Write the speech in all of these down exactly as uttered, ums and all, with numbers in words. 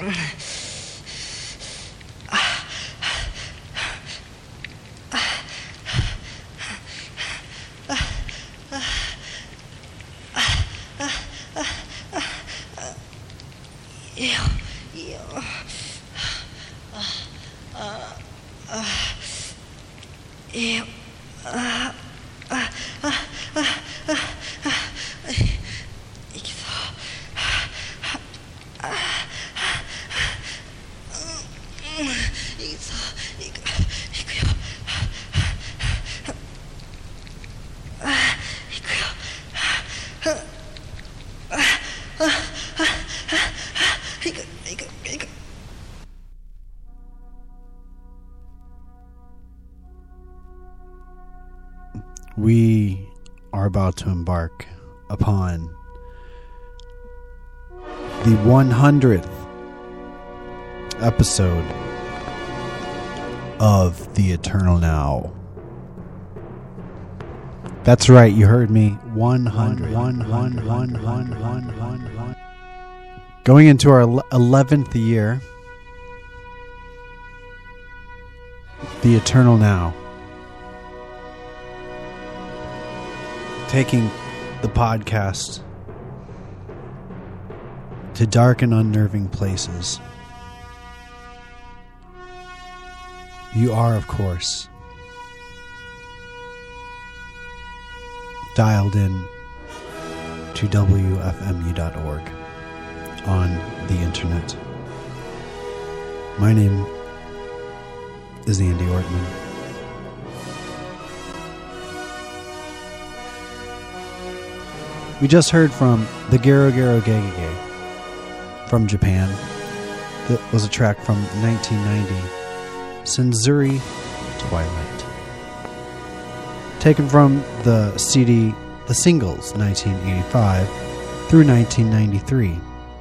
We are about to embark upon the one hundredth episode of The Eternal Now. That's right, you heard me. one hundred. Going into our eleventh year, The Eternal Now. Taking the podcast to dark and unnerving places. You are, of course, dialed in to W F M U dot org on the internet. My name is Andy Ortman. We just heard from the Gero Gero Gegege from Japan. That was a track from nineteen ninety, Senzuri Twilight. Taken from the C D, the singles, nineteen eighty-five through nineteen ninety-three.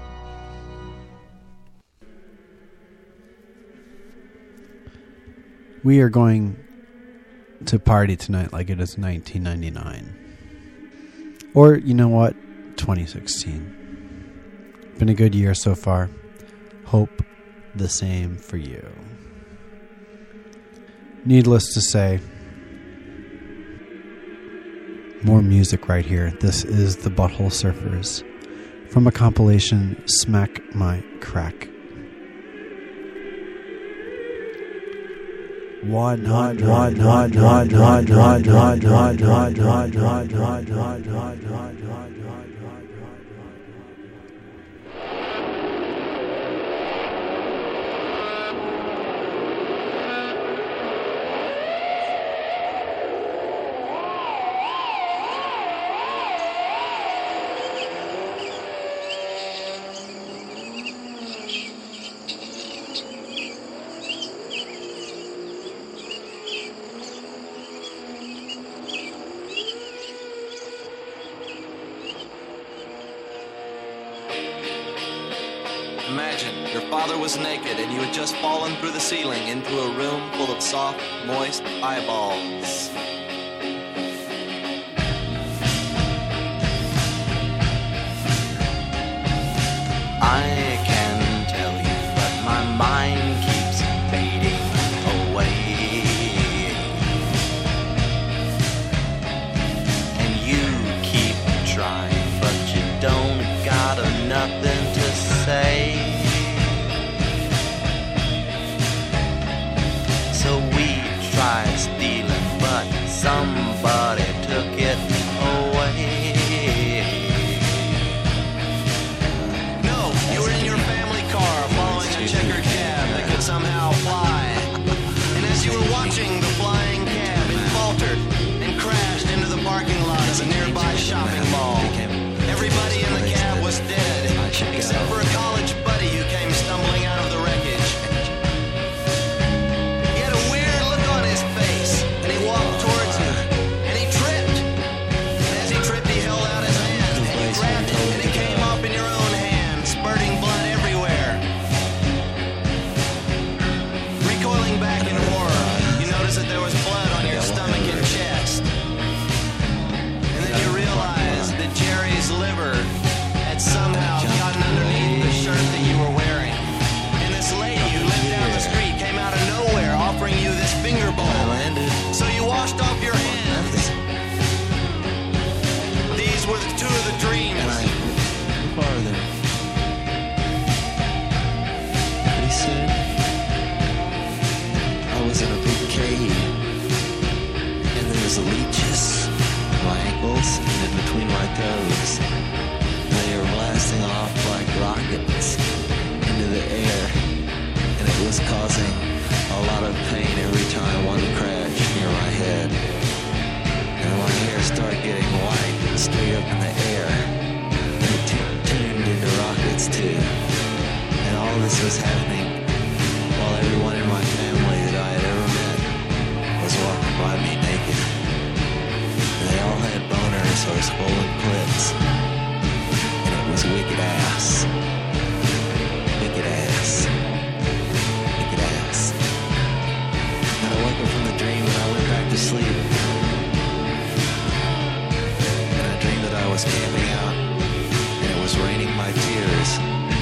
We are going to party tonight like it is nineteen ninety-nine. Or, you know what? twenty sixteen. Been a good year so far. Hope the same for you. Needless to say, more music right here. This is the Butthole Surfers from a compilation, Smack My Crack. One hundred, one hundred, one hundred, one hundred, one hundred, one hundred, one hundred. Imagine your father was naked and you had just fallen through the ceiling into a room full of soft, moist eyeballs. I can tell you, but my mind keeps fading away. And you keep trying, but you don't got nothing to say. So we tried stealing, but somebody took it away. No, you were in your family car following a checkered cab that could somehow fly. And as you were watching the flying cab, it faltered and crashed into the parking lot of a nearby shopping mall. Everybody in the cab was dead, except for a college buddy who came stumbling out of the wreckage. He had a weird look on his face, and he walked towards you, washed off your hands. These were the two of the dreams. And I farther. Pretty soon, I was in a big cave, and there was leeches on my ankles and in between my toes. They were blasting off like rockets into the air, and it was causing a lot of pain every time one crashed near my head. And my hair started getting white and straight up in the air. And it t- tuned into rockets too. And all this was happening while everyone in my family that I had ever met was walking by me naked. And they all had boners or swollen clits. And it was wicked ass. Wicked ass. Wicked ass. And I woke up from the dream and I went back to sleep. And I dreamed that I was camping out and it was raining my tears.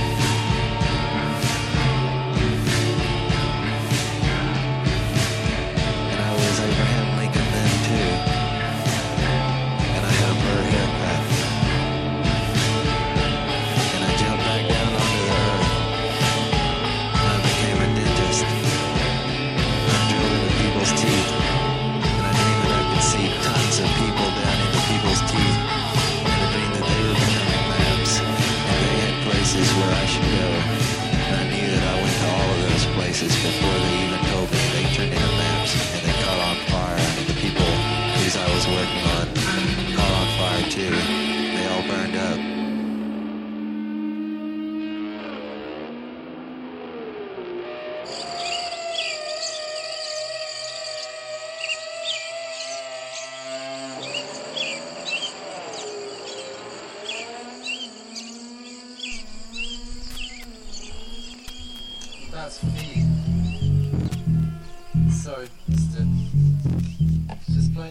And I was Abraham Lincoln then too. And I had a fur haircut. And I jumped back down onto the earth. And I became a dentist. And I drilled into people's teeth. And I dreamed that I could see tons of people down into people's teeth. And I dreamed that they were becoming maps. And they had places where I should go. And I knew that I went to all of those places before they even told me. They turned into maps and they caught on fire. And the people whose I was working on caught on fire too. They all burned up. That's me. So, just, uh, just play.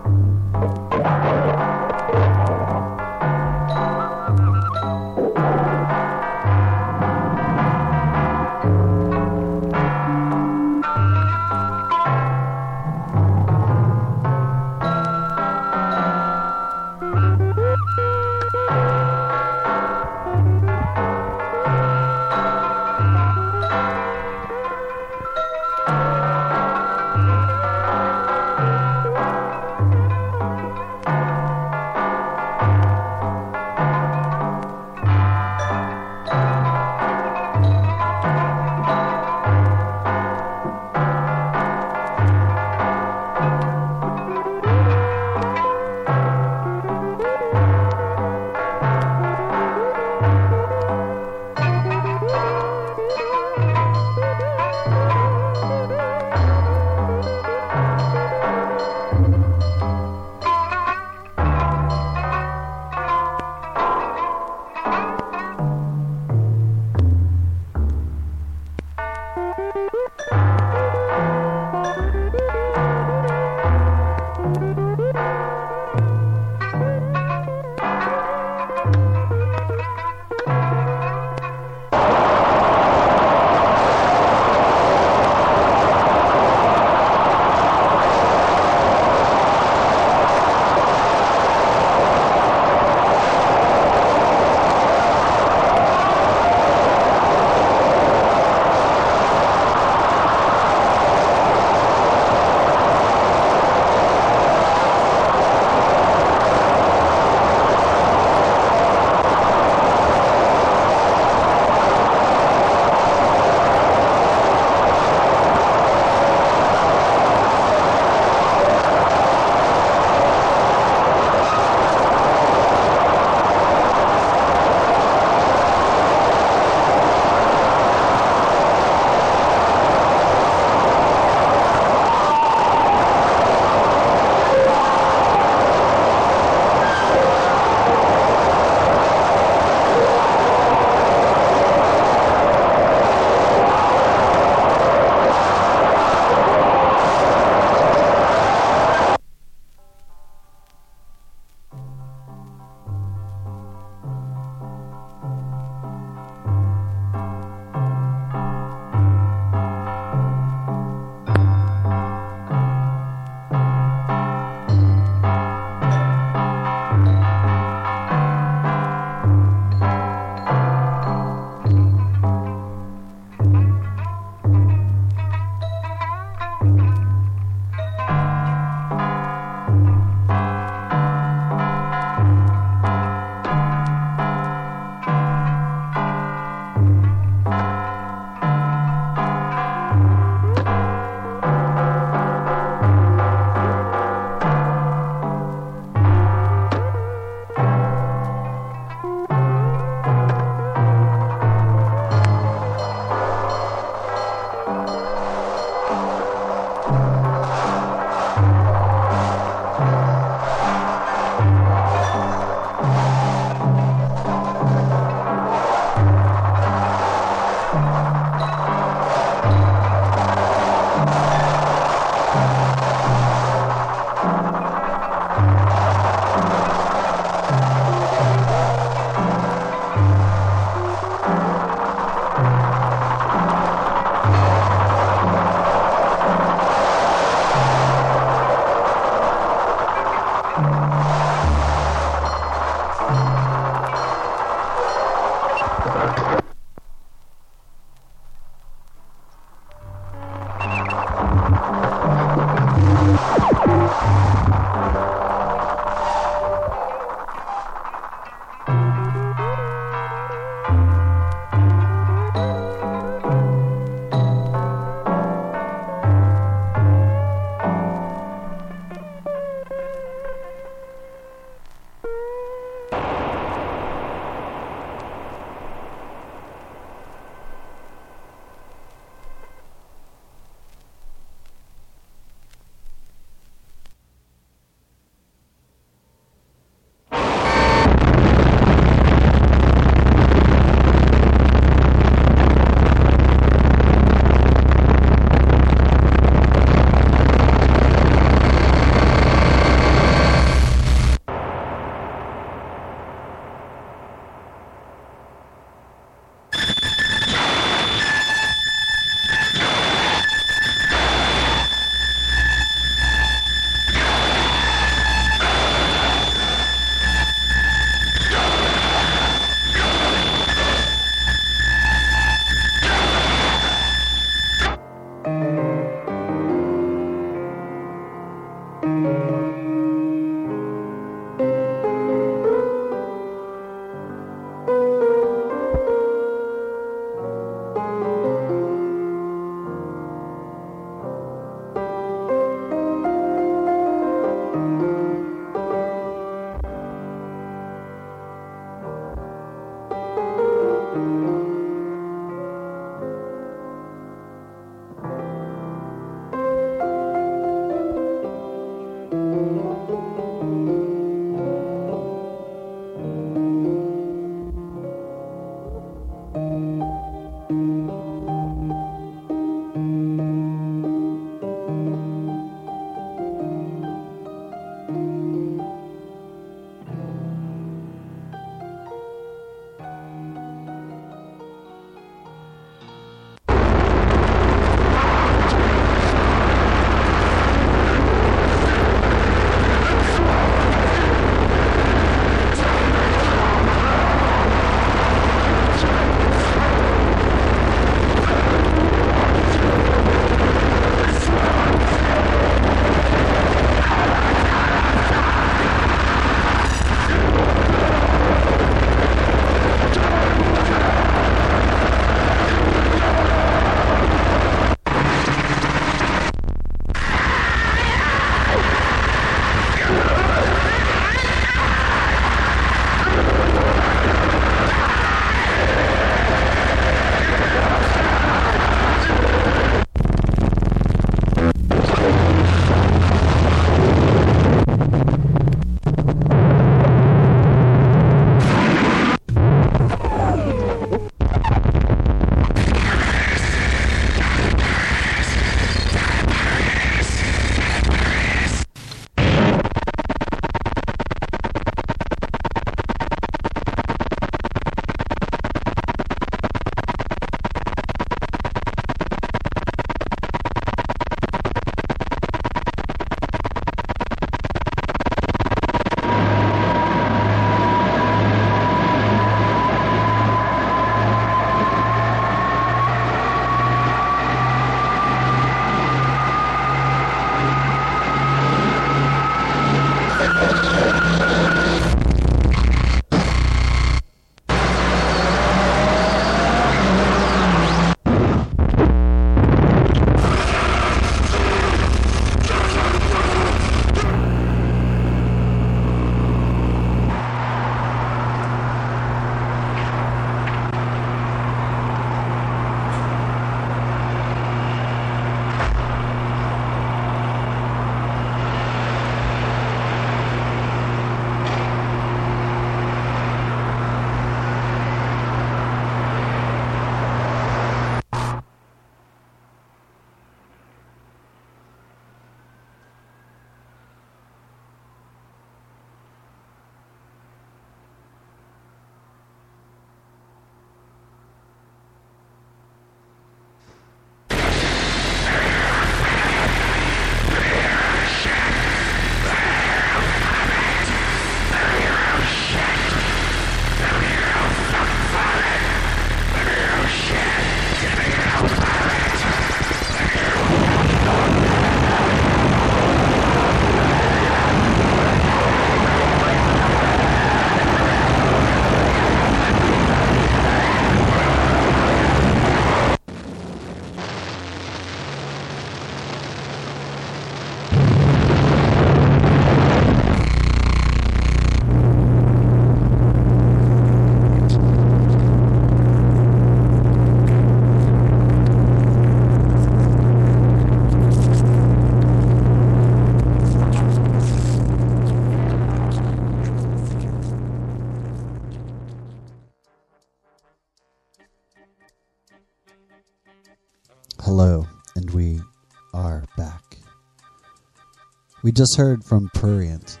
Hello, and we are back. We just heard from Prurient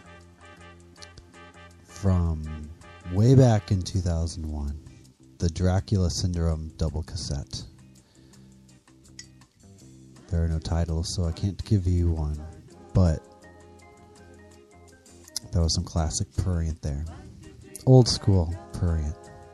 from way back in two thousand one, the Dracula Syndrome double cassette. There are no titles, so I can't give you one, but there was some classic Prurient there. Old school Prurient.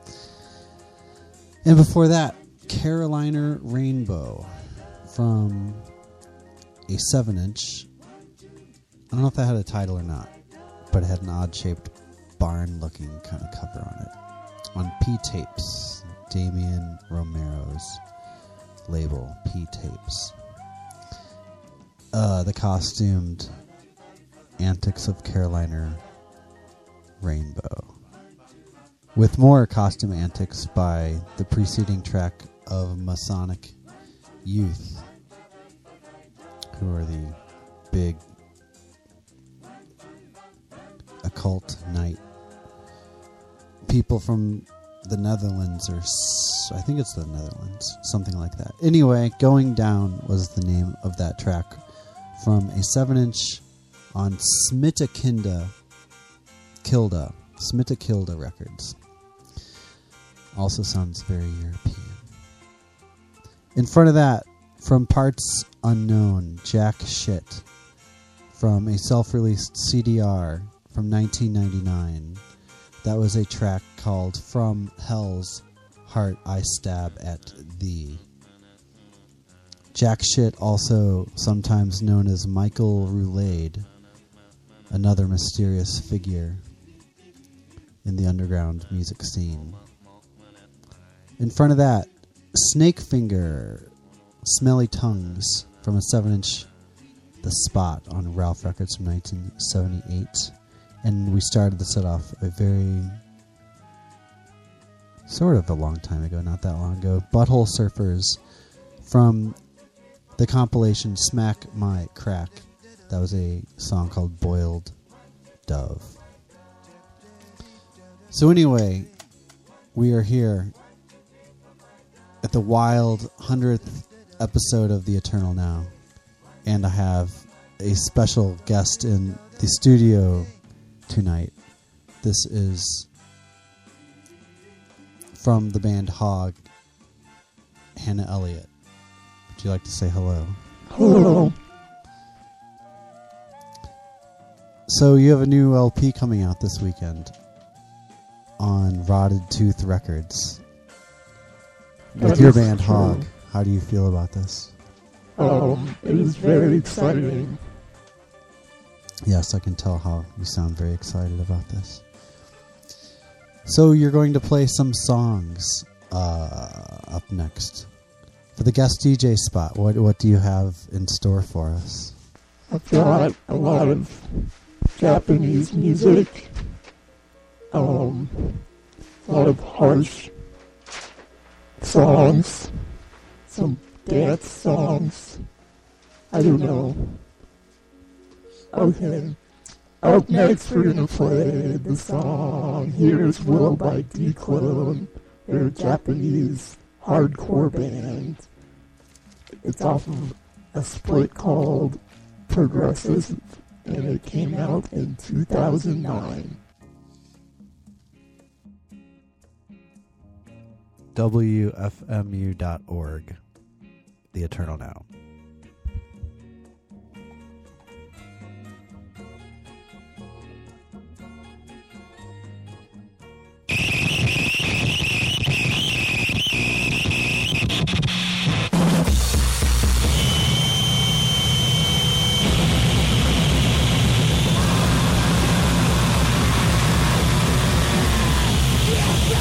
And before that, Carolina Rainbow from a seven inch. I don't know if that had a title or not, but it had an odd-shaped barn-looking kind of cover on it. On P-Tapes, Damian Romero's label, P-Tapes. Uh, the costumed Antics of Carolina Rainbow. With more costume antics by the preceding track of Masonic Youth, who are the big occult night people from the Netherlands, or s- I think it's the Netherlands, something like that. Anyway, Going Down was the name of that track from a seven inch on Smittakilda Kilda Smittakilda Records. Also sounds very European. In front of that, from Parts Unknown, Jack Shit, from a self-released C D R from nineteen ninety-nine. That was a track called From Hell's Heart I Stab at Thee. Jack Shit, also sometimes known as Michael Roulade, another mysterious figure in the underground music scene. In front of that, Snakefinger, Smelly Tongues, from a seven inch, The Spot, on Ralph Records from nineteen seventy-eight. And we started the set off a very, sort of a long time ago, not that long ago, Butthole Surfers, from the compilation Smack My Crack. That was a song called Boiled Dove. So anyway, we are here at the wild hundredth episode of The Eternal Now, and I have a special guest in the studio tonight. This is from the band Hog, Hannah Elliott. Would you like to say hello? Hello. So you have a new L P coming out this weekend on Rotted Tooth Records with That your is band true. Hog. How do you feel about this? Um, it is very exciting. Yes, I can tell how you sound very excited about this. So you're going to play some songs uh, up next. For the guest D J spot, what what do you have in store for us? I've got a lot of Japanese music, um, a lot of harsh songs, some dance songs. I don't know. Okay. Up next, we're gonna play the song Here's Will by D-Clone. They're a Japanese hardcore band. It's off of a split called Progressive, and it came out in two thousand nine. W F M U dot org. The Eternal Now.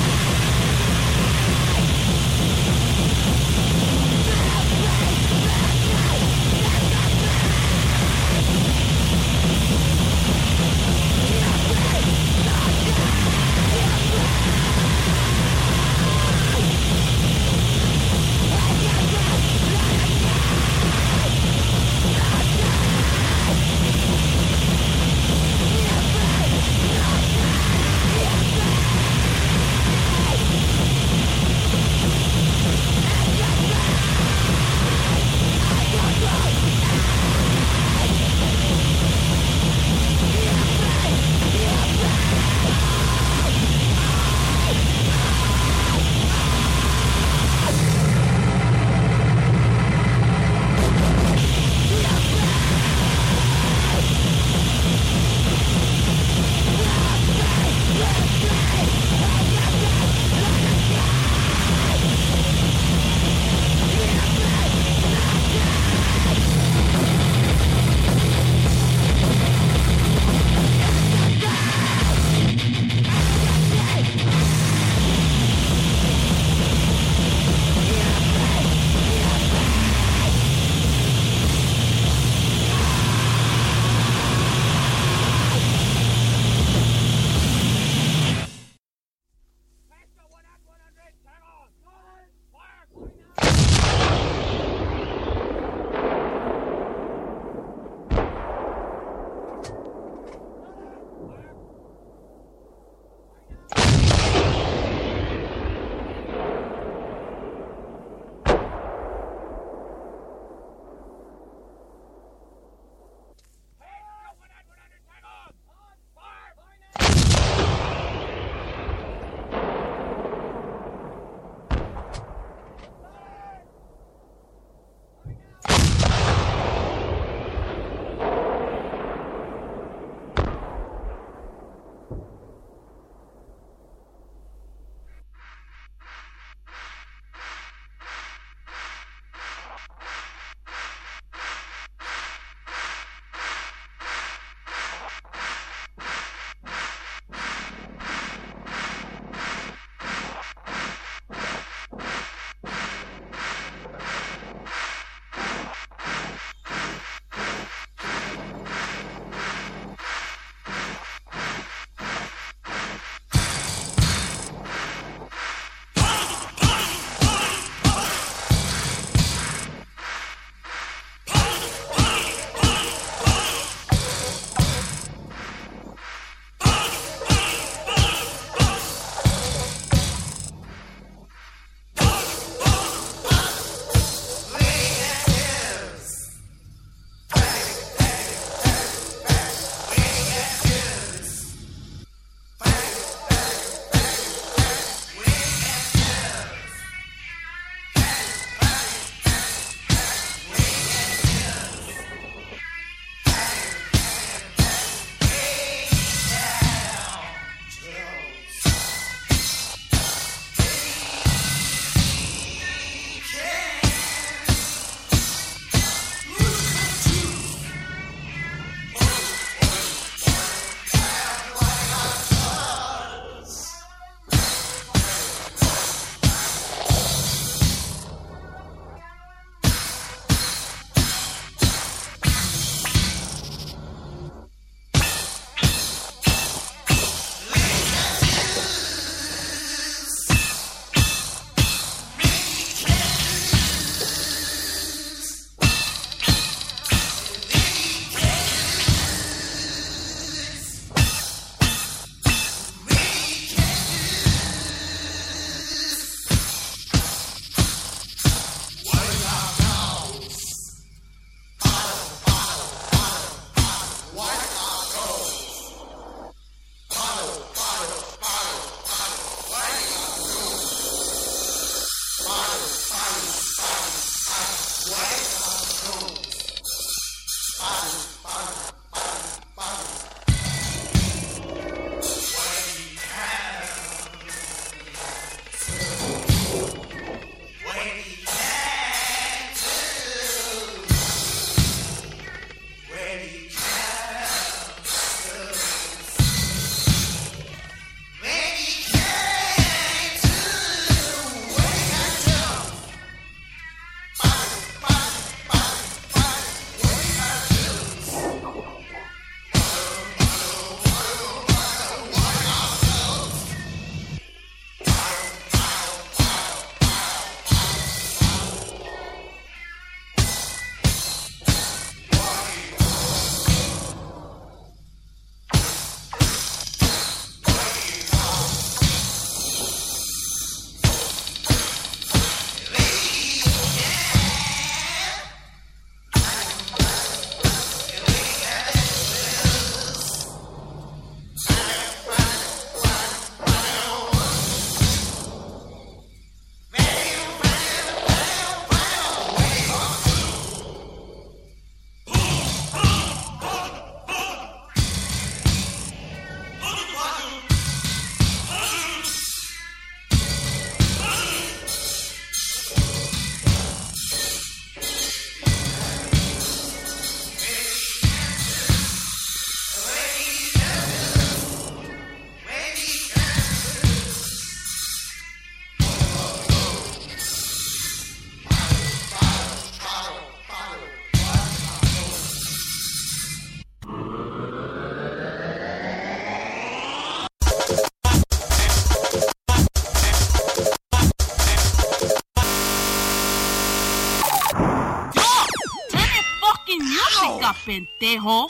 Back pendejo.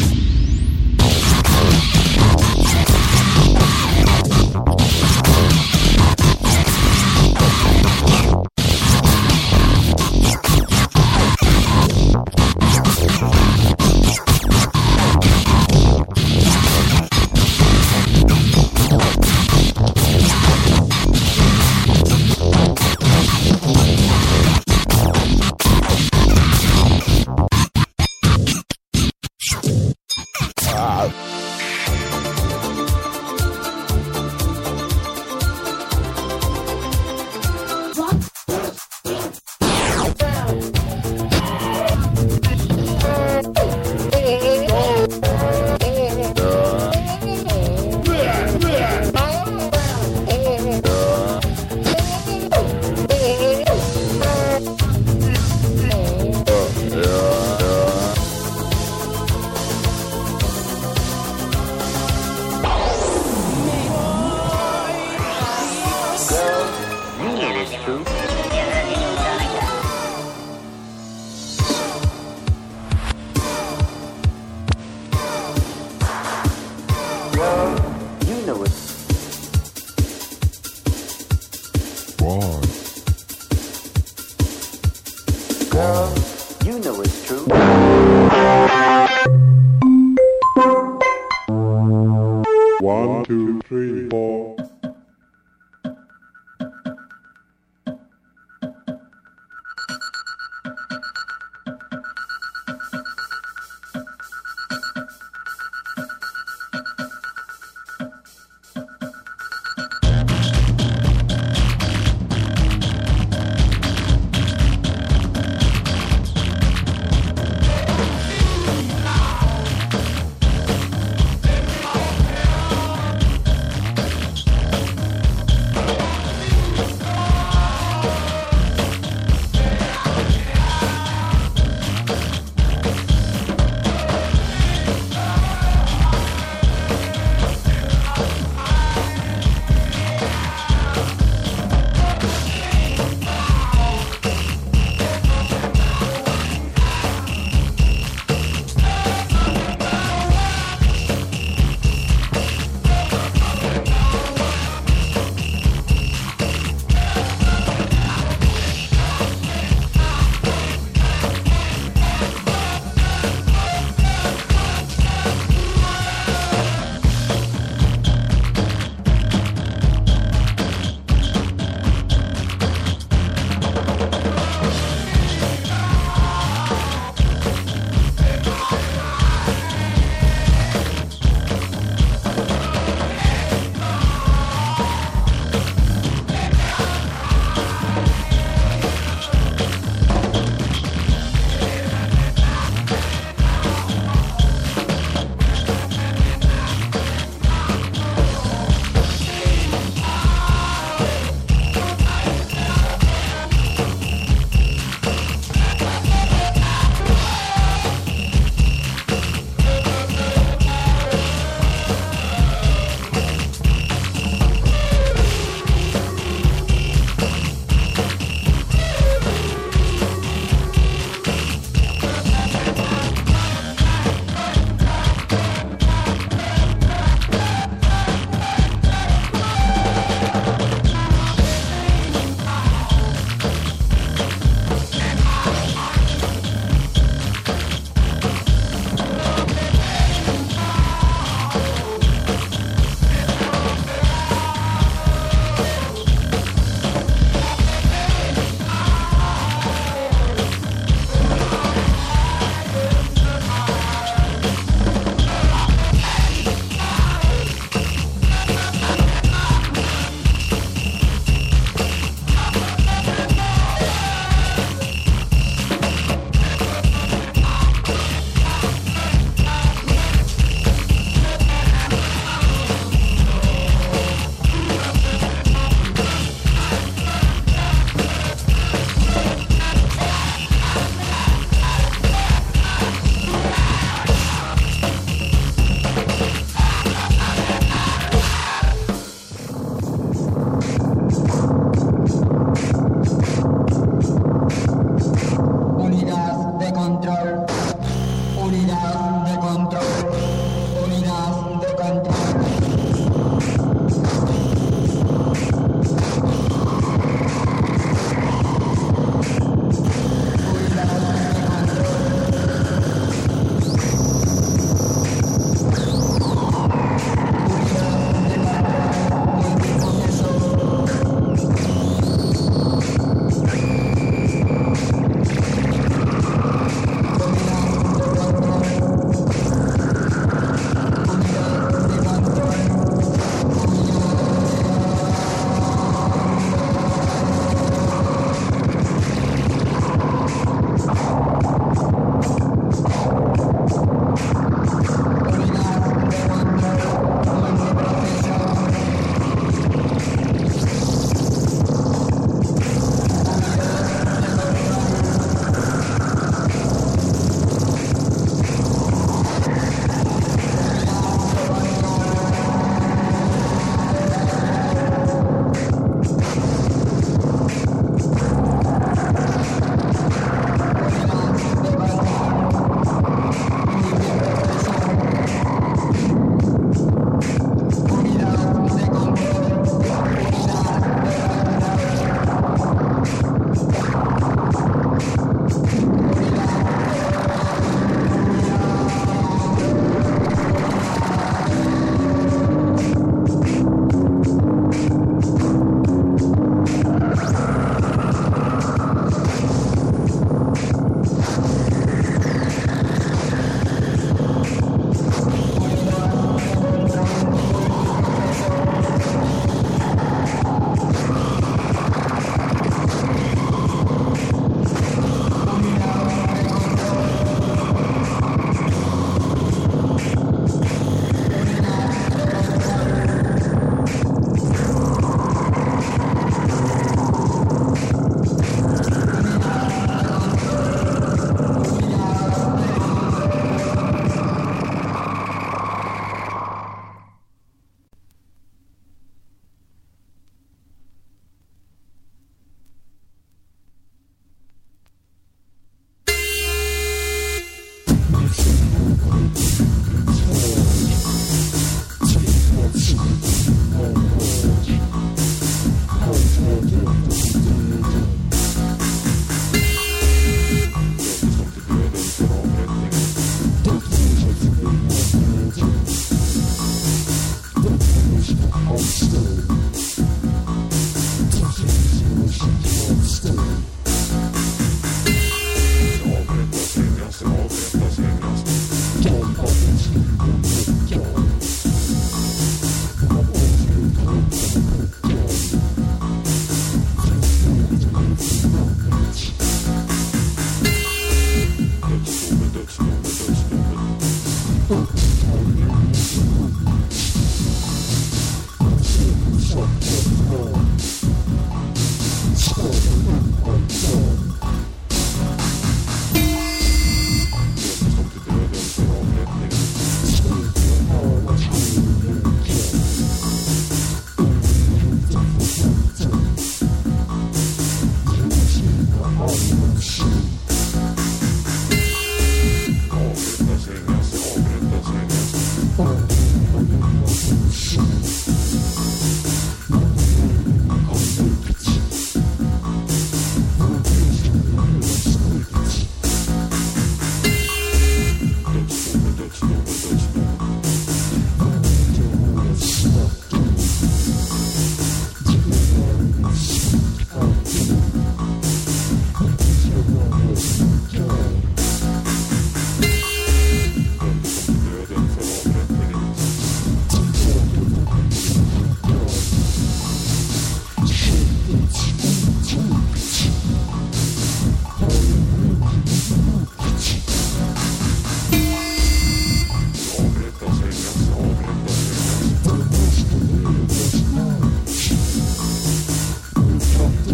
One, two, three, four.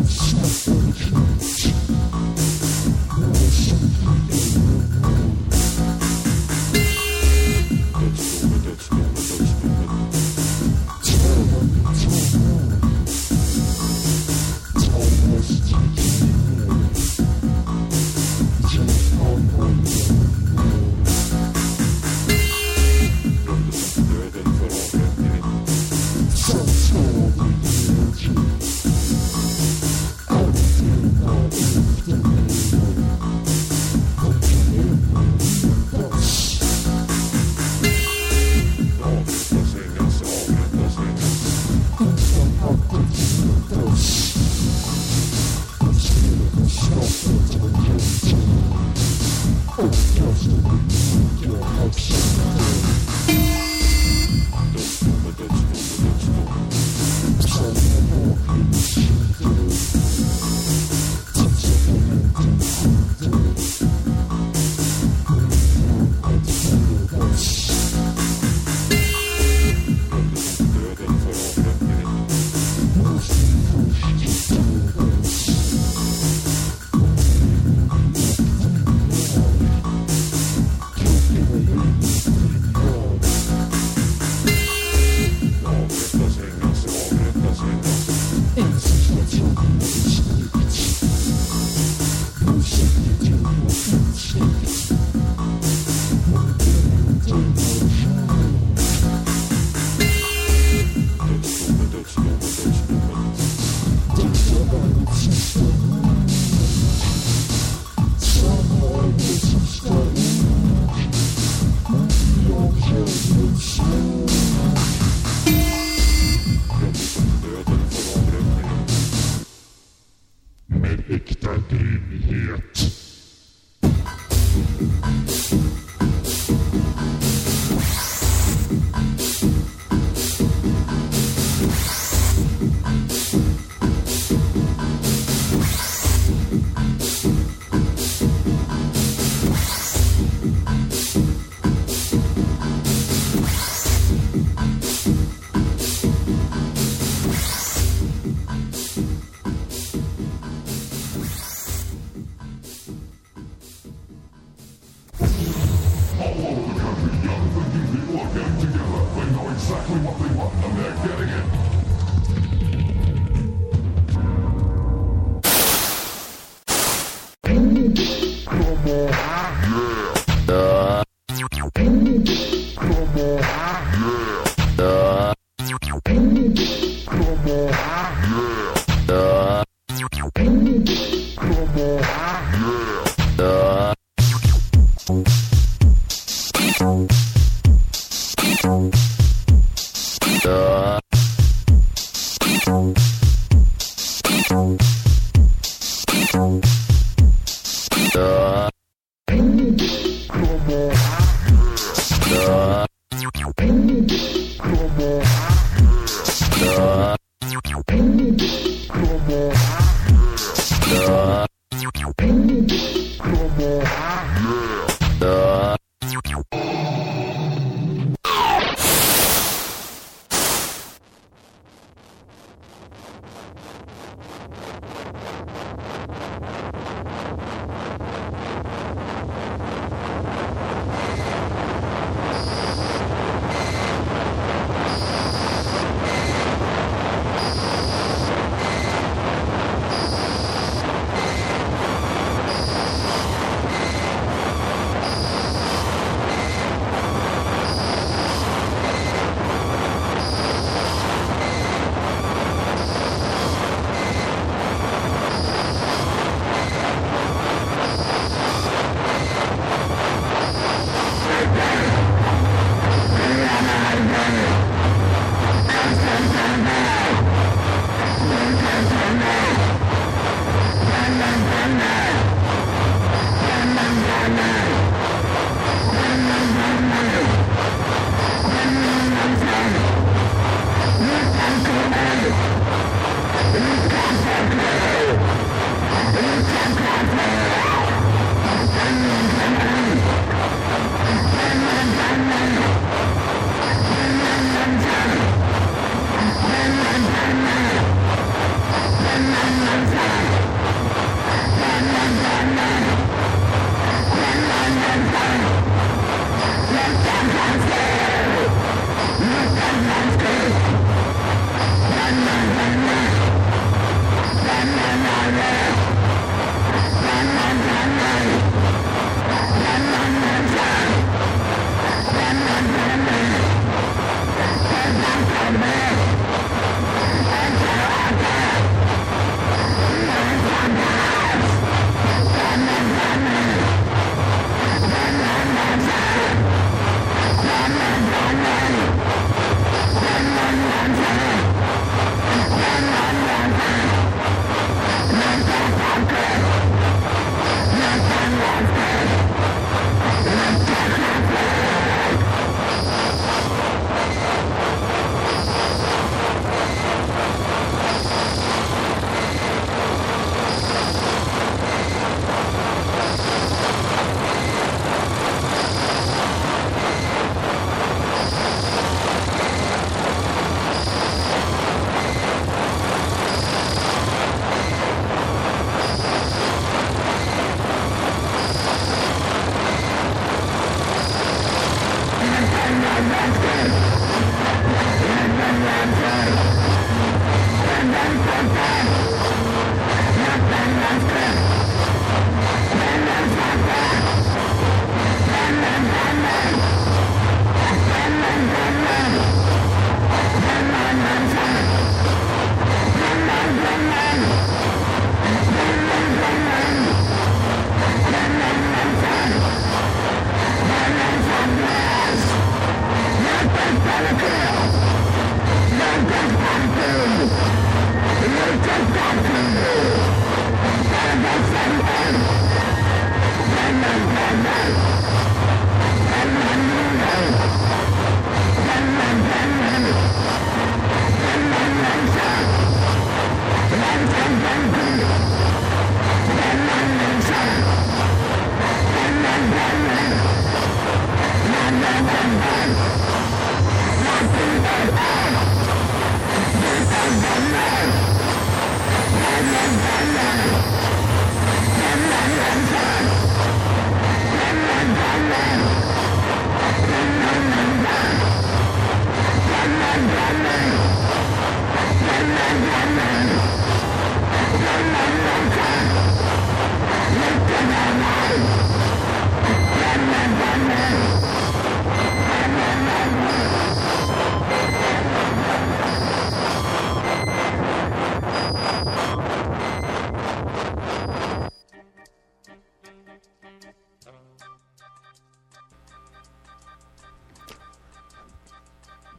One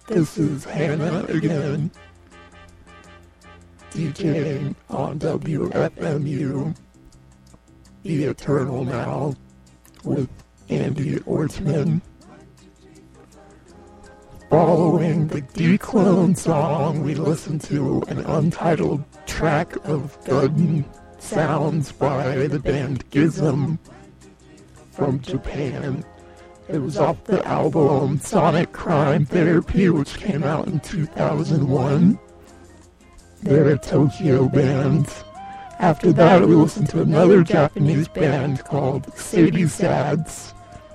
This is Hannah again, DJing on W F M U, The Eternal Now, with Andy Ortman. Following the D-Clone song, we listened to an untitled track of Gudden sounds by the band Gizm from Japan. It was off the album Sonic Crime Therapy, which came out in two thousand one. They're a Tokyo band. After that, we listened to another Japanese band called Sadie Sads.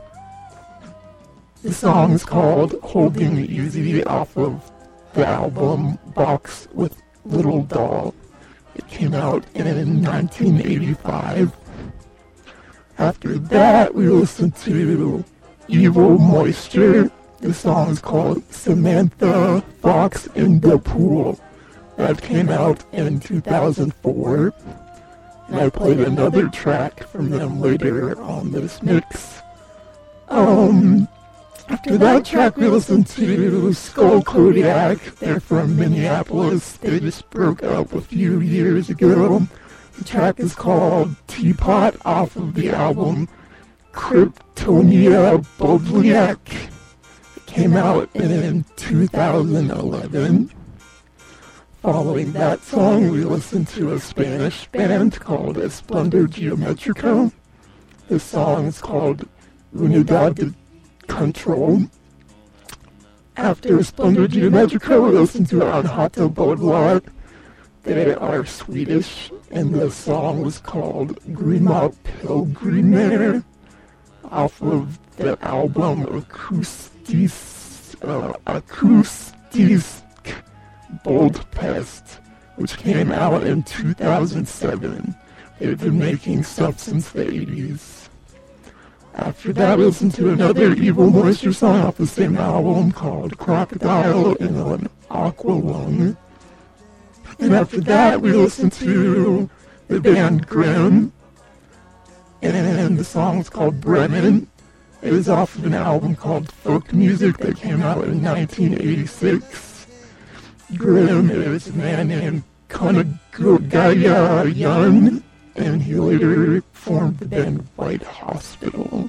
The song is called Holding It Easy off of the album Box with Little Doll. It came out in nineteen eighty-five. After that, we listened to Evil Moisture. The song is called Samantha Fox in the Pool. That came out in two thousand four. And I played another track from them later on this mix. Um... After that track, we listened to Skull Kodiak. They're from Minneapolis. They just broke up a few years ago. The track is called Teapot off of the album Kryptonia Bobliak. It came out in two thousand eleven. Following that song, we listened to a Spanish band called Esplendor Geometrico. The song is called Unidad de Control. After Esplendor Geometrico, we listened to Anhata Bodlar. They are Swedish, and the song was called Grima Pilgrimer off of the album Akustis, uh, Akustisk Bold Pest, which came out in two thousand seven. They've been making stuff since the eighties. After that, we listened to another Evil Moisture song off the same album called Crocodile in an Aqua Lung. And after that, we listened to the band Grimm, and the song was called Bremen. It was off of an album called Folk Music that came out in nineteen eighty-six. Grimm is a man named Konagaya Yun, and he later formed the band White Hospital.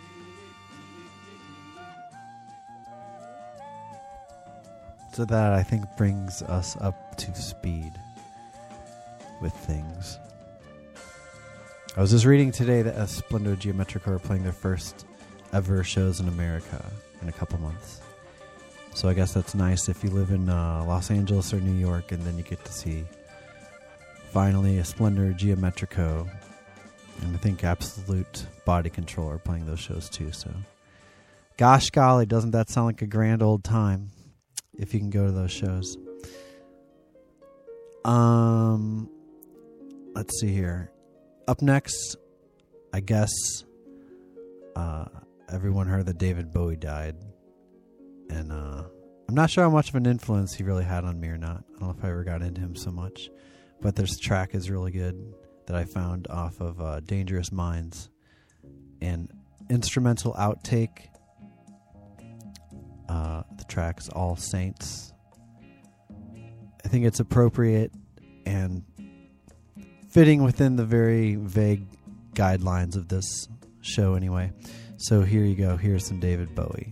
So that, I think, brings us up to speed with things. I was just reading today that Esplendor Geometrico are playing their first ever shows in America in a couple months. So I guess that's nice if you live in uh, Los Angeles or New York, and then you get to see finally Esplendor Geometrico, and I think Absolute Body Control are playing those shows too. So, gosh golly, doesn't that sound like a grand old time if you can go to those shows? Um, let's see here. Up next, I guess uh, everyone heard that David Bowie died, and uh, I'm not sure how much of an influence he really had on me or not. I don't know if I ever got into him so much. But this track is really good that I found off of uh, Dangerous Minds. An instrumental outtake. Uh, the track's All Saints. I think it's appropriate and fitting within the very vague guidelines of this show anyway. So here you go. Here's some David Bowie.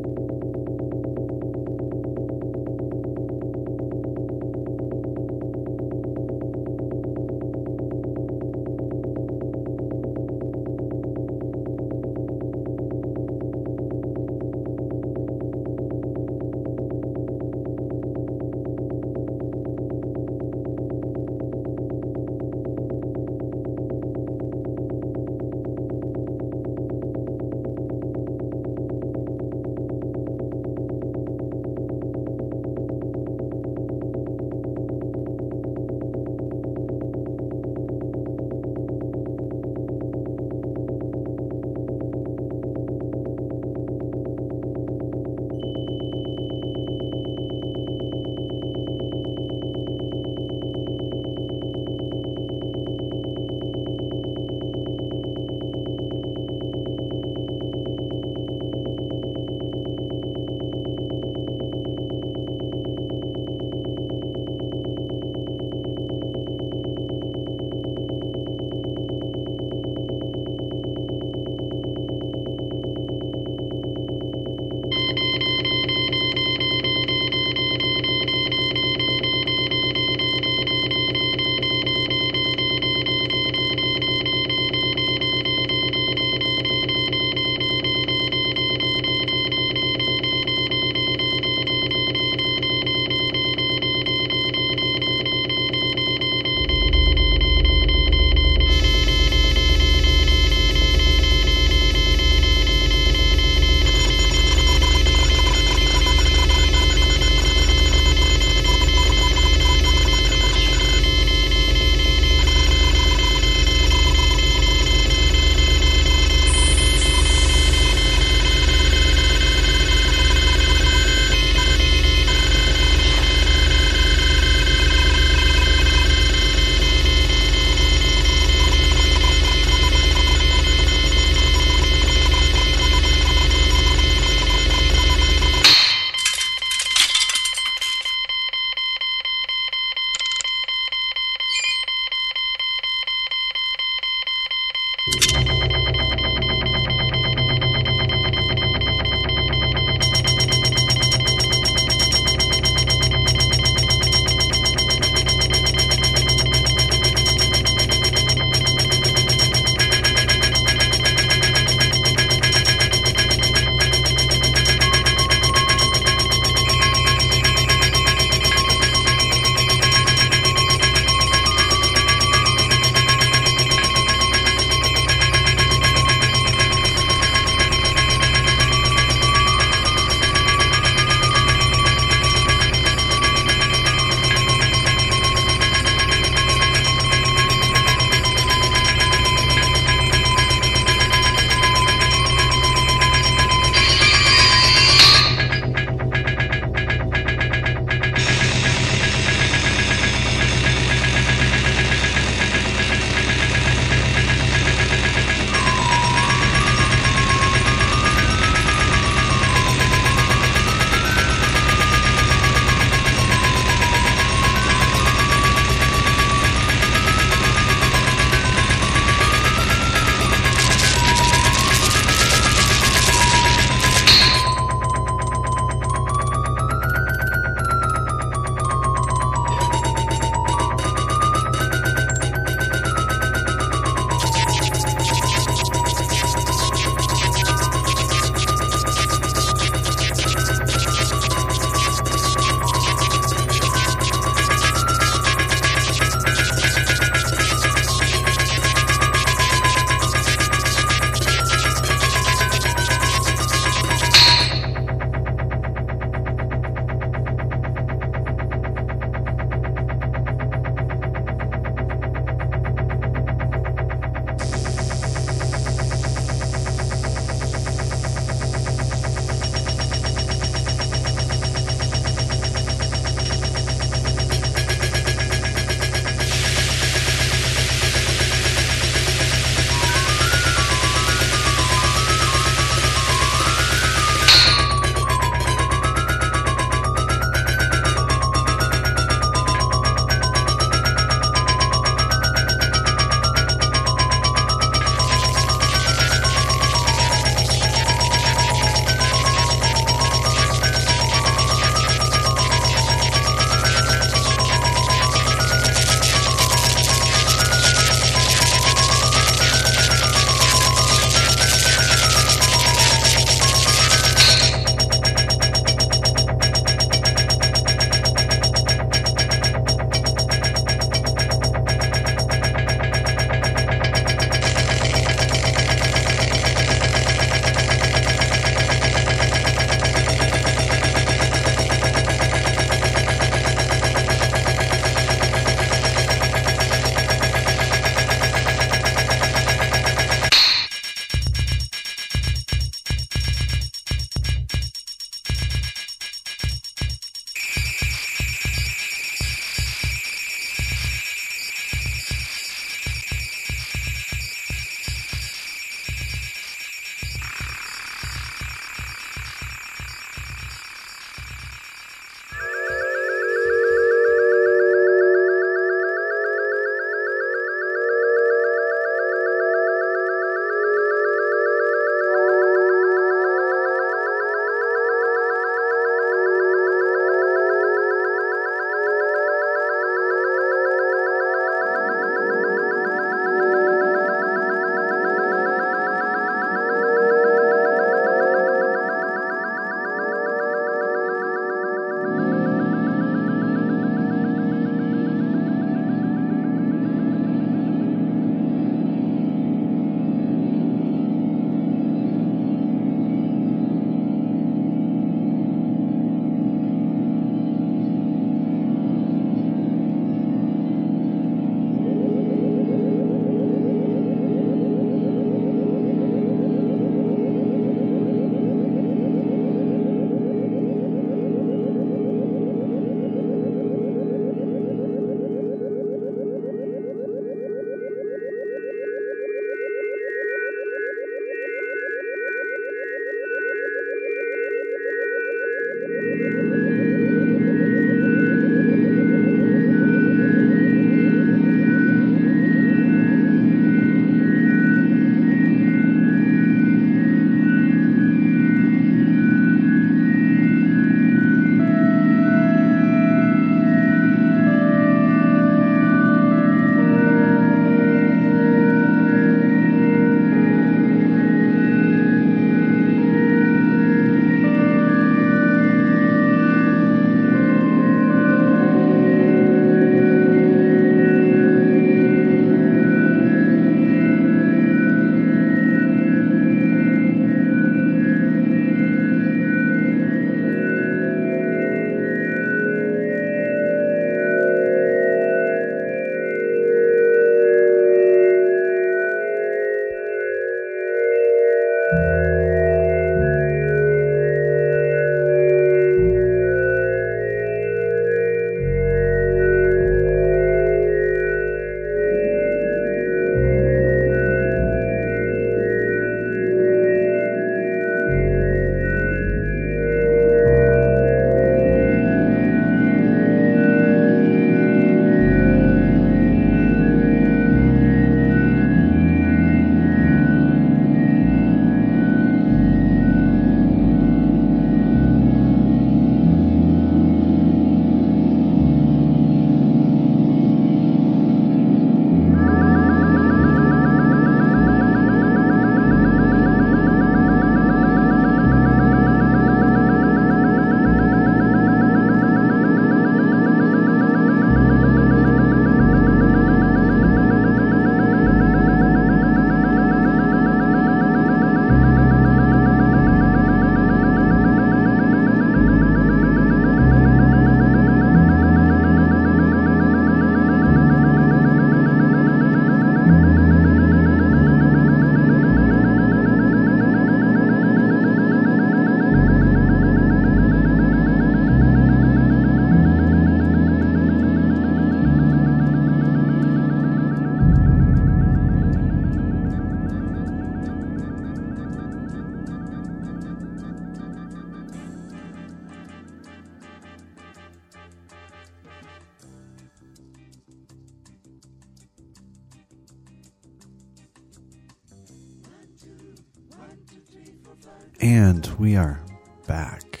And we are back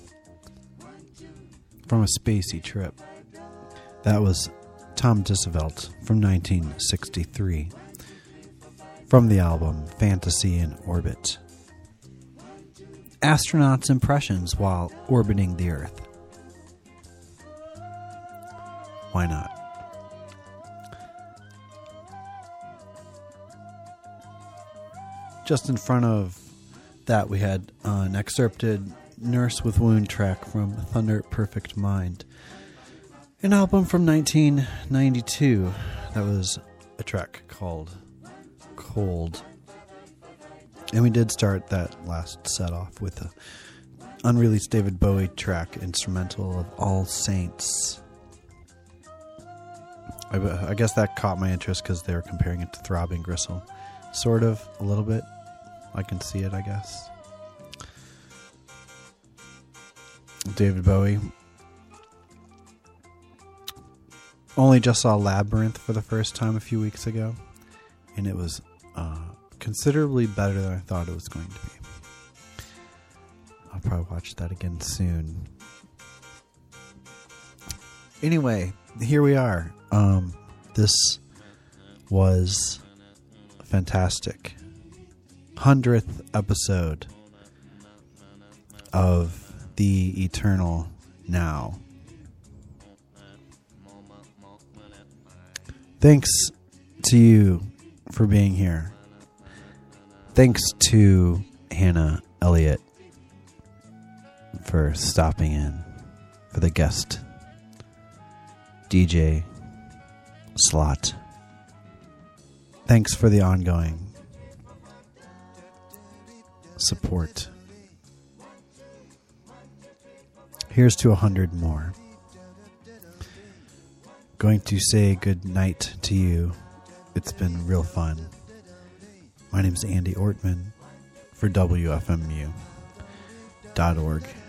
from a spacey trip. That was Tom Disavelt from nineteen sixty-three from the album Fantasy in Orbit. Astronauts' impressions while orbiting the Earth. Why not? Just in front of that, we had an excerpted Nurse with Wound track from Thunder Perfect Mind, an album from nineteen ninety-two. That was a track called Cold. And we did start that last set off with a unreleased David Bowie track, instrumental of All Saints. I, I guess that caught my interest because they were comparing it to Throbbing Gristle. Sort of, a little bit. I can see it, I guess. David Bowie. Only just saw Labyrinth for the first time a few weeks ago, and it was uh, considerably better than I thought it was going to be. I'll probably watch that again soon. Anyway, here we are. Um, this was fantastic. Hundredth episode of The Eternal Now. Thanks to you for being here. Thanks to Hannah Elliott for stopping in for the guest D J slot. Thanks for the ongoing support. Here's to a hundred more. Going to say good night to you. It's been real fun. My name's Andy Ortman for W F M U dot org.